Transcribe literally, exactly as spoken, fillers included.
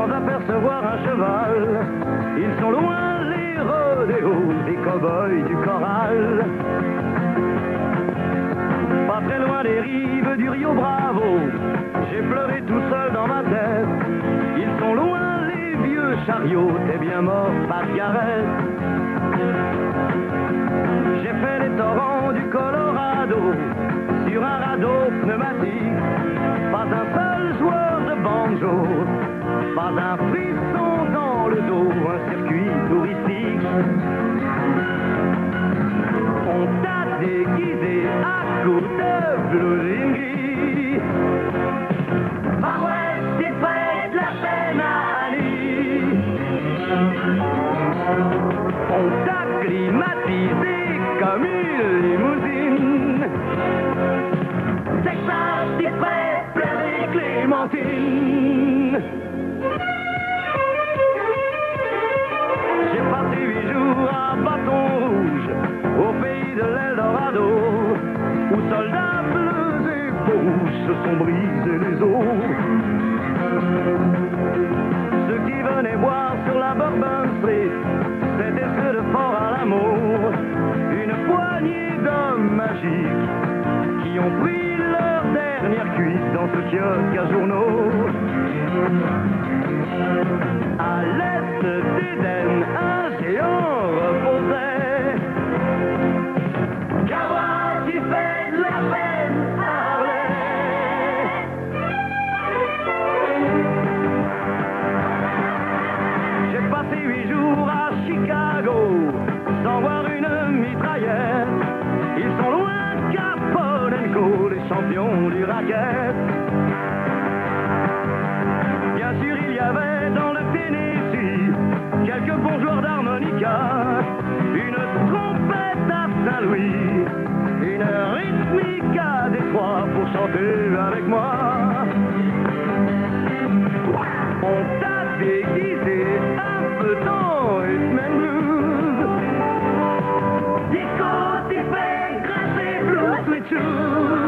sans apercevoir un cheval. Ils sont loin les rodéos, les cow-boys du corral. Pas très loin des rives du Rio Bravo, j'ai pleuré tout seul dans ma tête. Ils sont loin les vieux chariots, t'es bien mort, pas de garette. J'ai fait les torrents du Colorado sur un radeau pneumatique. Pas un seul joueur de banjo, pas un frisson dans le dos, un circuit touristique. On t'a déguisé à coups de blouses gris. Par ouais, c'est fait de la peine à aller. On t'a climatisé comme une limousine. Texas, c'est fait plein de clémentines. J'ai passé huit jours à Bâton Rouge, au pays de l'Eldorado, où soldats bleus et rouges se sont brisés les os. Ceux qui venaient boire sur la Bourbon Street, c'était ceux de Fort à l'amour, une poignée d'hommes magiques qui ont pris leur dernière cuite dans ce kiosque à journaux. À l'est d'Éden, un géant reposait. Gawa qui fait de la peine à Harley. J'ai passé huit jours à Chicago sans voir une mitraillette. Ils sont loin Kaponenko, les champions du racket. Bien sûr, il y avait dans le Tennessee quelques bons joueurs d'harmonica, une trompette à Saint-Louis, une rythmique à Détroit pour chanter avec moi. On t'a déguisé un peu dans rhythm and blues. Disco, t'es fait grincer blues, les shoes.